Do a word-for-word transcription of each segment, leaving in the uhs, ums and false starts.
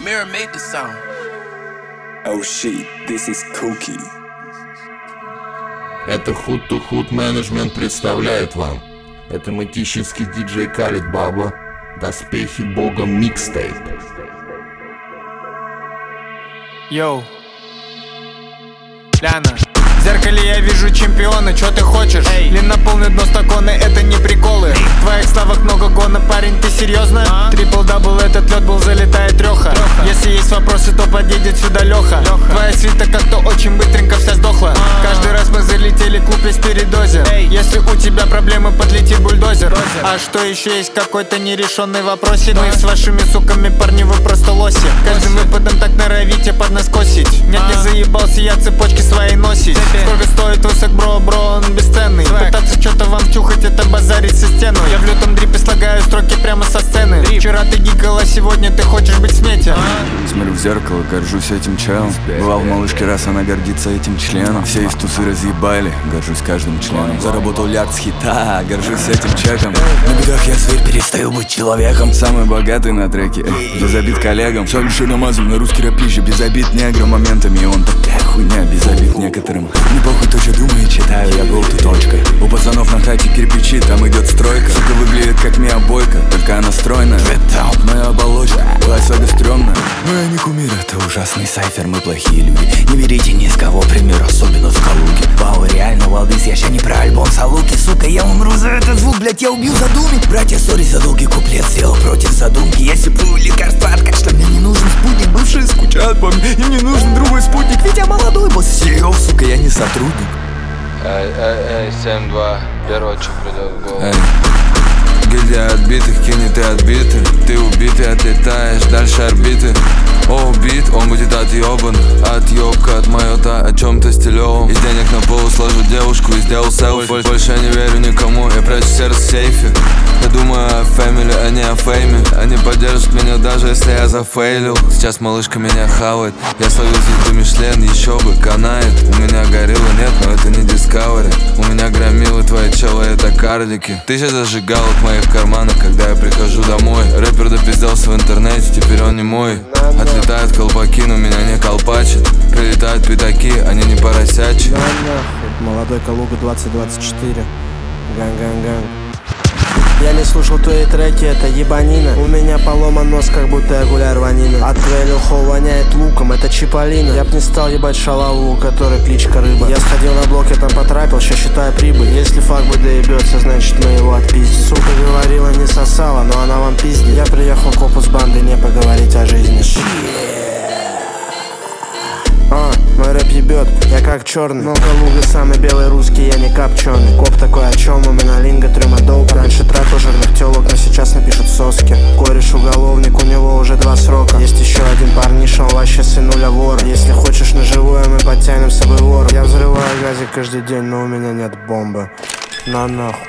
Mirror made the sound. Oh shit, this is Cookie. Это Hood to Hood Management представляет вам. Это мытищинский диджей Khalid Baba. Доспехи Бога микстейп. Йоу, Ляна. В зеркале я вижу чемпиона, чё ты хочешь? Эй. Длиннополный дно стаконы, это не приколы. Эй. В твоих словах много гона, парень, ты серьезно? А? Трипл-дабл, этот лед был, залетает трёха. Если есть вопросы, то подъедет сюда Лёха. Лёха. Твоя свита как-то очень быстренько вся сдохла. А-а-а. Каждый раз мы залетели, клуб весь передозе. Эй. Если у тебя проблемы, подлети бульдозер. Бульдозер. А что еще есть какой-то нерешенный вопросик? Да. Мы с вашими суками, парни, вы просто лоси. Лоси. Каждым выпадом так норовите под нас косить. Нет, а-а-а. Не заебался я цепочки свои носить. Сколько стоит высок, бро, бро, он бесценный. Свэг. Пытаться что-то вам чухать, это базарить со стену. Я в лютом дрипе слагаю строки прямо со сцены. Дрип. Вчера ты гикала, сегодня ты хочешь быть в смете. А? Смотрю в зеркало, горжусь этим челом. Бывал в малышке раз, она гордится этим членом. Все из тусы разъебали, горжусь каждым членом. Заработал лярд с хита, горжусь этим чеком. На бедах я зверь, перестаю быть человеком. Самый богатый на треке, без обид коллегам. Все лишь намазан на русский рэп пища, без обид неграм моментами. Он такая хуйня, без обид некоторым. Не похуй то, что думаю, читаю, я голд и точка. У пацанов на хате кирпичи, там идет стройка. Сука выглядит как Миа Бойко, только она стройная. Моя оболочка, была сага стрёмная. Но я не кумир, это ужасный сайфер, мы плохие люди. Не берите ни с кого пример, особенно в Калуге. Вау, реально, Валдыс, я ща не про альбом Салуки. Сука, я умру за этот звук, блять, я убью задуми. Братья, сори за долгий куплет, сделал против задумки. Я сиплю лекарства от кашля, мне не нужен спутник. Бывшие скучают по мне, им не нужен другой спутник. Ведь я молодой босс сео, сука, я не сотрудник. Эй, эй, эй, семь два, первое, что придет в голову. Гильдия отбитых, кинет и отбиты. Ты убитый, отлетаешь дальше орбиты. О, убит, он будет отъебан. Отъебка от майота о чем-то стилевом. Из денег на полу сложу девушку и сделал селфи. Больше, больше я не верю никому, я прячу сердце в сейфе. Я думаю о фэмили, а не о фейме. Они поддержат меня даже если я зафейлил. Сейчас малышка меня хавает. Я словил звезду Мишлен, еще бы, канает. У меня горилла нет, но это не Discovery. У меня громилы твои челы, это карлики. Тысяча зажигалок моих в карманах, когда я прихожу домой. Рэпер допизделся в интернете, теперь он не мой. Отлетают колпаки, но меня не колпачат. Прилетают пятаки, они не поросячие. Да нахуй, молодой Калуга двадцать двадцать четыре. Ган-ган-ган. Я не слушал твои треки, это ебанина. У меня поломан нос, как будто я гуляю рванина. От твоего хол воняет луком, это Чиполлино. Я б не стал ебать шалаву, у которой кличка Рыба. Я сходил на блок, я там потрапил, ща считаю прибыль. Если факбы доебется, значит мы его отпиздим. Сука говорила, не сосала, но она вам пиздит. Я приехал к опус банды, не поговорить о жизни. А, мой рэп ебет, я как черный. Но Калуга самый белый русский, я не копченый. Коп такой, о чем у меня линга, трюма доуп. Раньше тратил жирных телок, но сейчас напишут соски. Кореш уголовник, у него уже два срока. Есть еще один парниша, он вообще сынуля вора. Если хочешь на живое, мы подтянем с собой вора. Я взрываю газик каждый день, но у меня нет бомбы. На нахуй.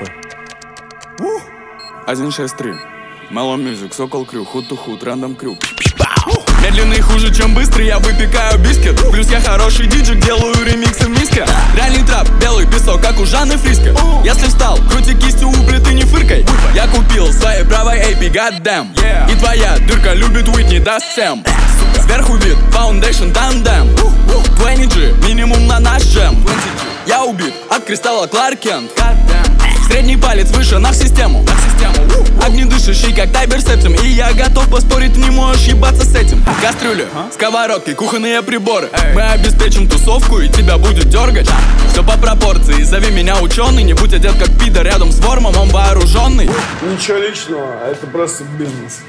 один шесть три. Mellow Music, Сокол Крю, Hood to Hood, Random Crew. Медленный хуже, чем быстрый, я выпекаю бискет. Плюс я хороший диджей, делаю ремиксы в миске. Реальный трап, белый песок, как у Жанны Фриско. Если встал, крути кистью у плиты, не фыркай. Я купил своей правой эй пи, goddamn. И твоя дырка любит Уитни, даст всем. Сверху вид, Foundation, тандем. двадцать джи, минимум на наш джем. Я убит от кристалла Кларк Кент. Средний палец выше на систему. Огнедышащий, как Тайбер Септим. И я готов поспорить, ты не можешь ебаться с этим. Кастрюли, сковородки, кухонные приборы. Мы обеспечим тусовку и тебя будет дергать. Все по пропорции, зови меня ученый. Не будь одет как пидор рядом с вормом, он вооруженный. Ничего личного, это просто бизнес.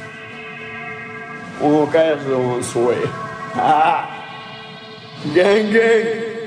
У каждого свой. Гэнг-гэнг.